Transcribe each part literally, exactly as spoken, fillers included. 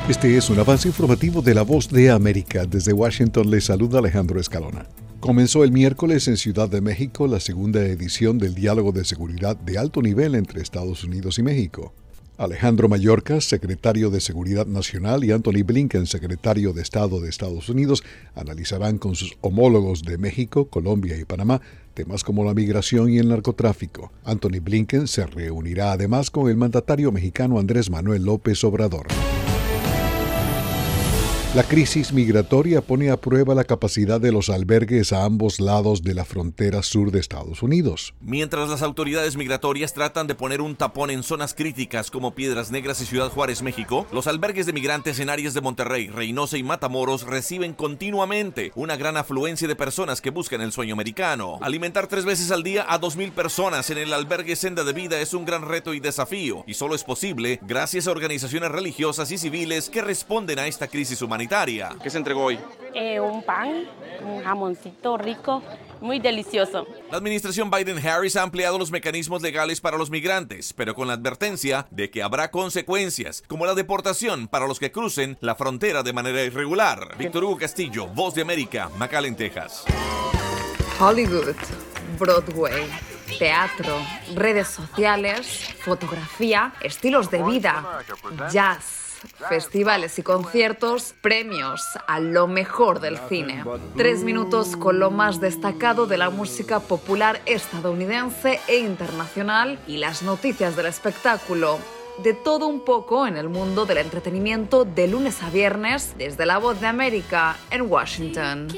Este es un avance informativo de La Voz de América. Desde Washington les saluda Alejandro Escalona. Comenzó el miércoles en Ciudad de México la segunda edición del Diálogo de Seguridad de alto nivel entre Estados Unidos y México. Alejandro Mayorkas, secretario de Seguridad Nacional, y Antony Blinken, secretario de Estado de Estados Unidos, analizarán con sus homólogos de México, Colombia y Panamá temas como la migración y el narcotráfico. Antony Blinken se reunirá además con el mandatario mexicano Andrés Manuel López Obrador. La crisis migratoria pone a prueba la capacidad de los albergues a ambos lados de la frontera sur de Estados Unidos. Mientras las autoridades migratorias tratan de poner un tapón en zonas críticas como Piedras Negras y Ciudad Juárez, México, los albergues de migrantes en áreas de Monterrey, Reynosa y Matamoros reciben continuamente una gran afluencia de personas que buscan el sueño americano. Alimentar tres veces al día a dos mil personas en el albergue Senda de Vida es un gran reto y desafío, y solo es posible gracias a organizaciones religiosas y civiles que responden a esta crisis humanitaria. ¿Qué se entregó hoy? Eh, un pan, un jamoncito rico, muy delicioso. La administración Biden-Harris ha ampliado los mecanismos legales para los migrantes, pero con la advertencia de que habrá consecuencias, como la deportación para los que crucen la frontera de manera irregular. Víctor Hugo Castillo, Voz de América, McAllen, Texas. Hollywood, Broadway, teatro, redes sociales, fotografía, estilos de vida, jazz, festivales y conciertos, premios a lo mejor del cine. Tres minutos con lo más destacado de la música popular estadounidense e internacional y las noticias del espectáculo. De todo un poco en el mundo del entretenimiento de lunes a viernes desde La Voz de América en Washington.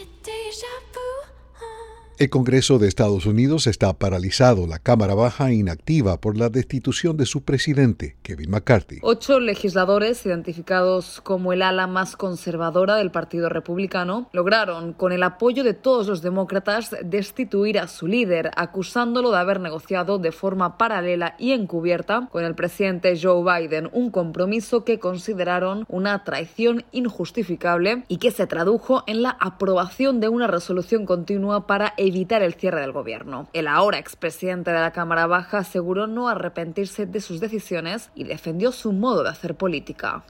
El Congreso de Estados Unidos está paralizado, la Cámara Baja inactiva por la destitución de su presidente, Kevin McCarthy. Ocho legisladores, identificados como el ala más conservadora del Partido Republicano, lograron, con el apoyo de todos los demócratas, destituir a su líder, acusándolo de haber negociado de forma paralela y encubierta con el presidente Joe Biden, un compromiso que consideraron una traición injustificable y que se tradujo en la aprobación de una resolución continua para evitar el cierre del gobierno. El ahora expresidente de la Cámara Baja aseguró no arrepentirse de sus decisiones y defendió su modo de hacer política.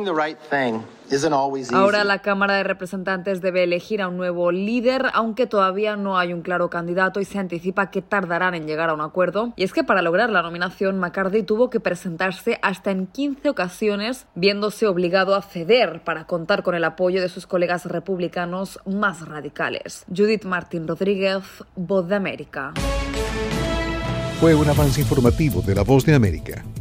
Ahora la Cámara de Representantes debe elegir a un nuevo líder, aunque todavía no hay un claro candidato y se anticipa que tardarán en llegar a un acuerdo. Y es que para lograr la nominación, McCarthy tuvo que presentarse hasta en quince ocasiones, viéndose obligado a ceder para contar con el apoyo de sus colegas republicanos más radicales. Judith Martín Rodríguez, Voz de América. Fue un avance informativo de La Voz de América.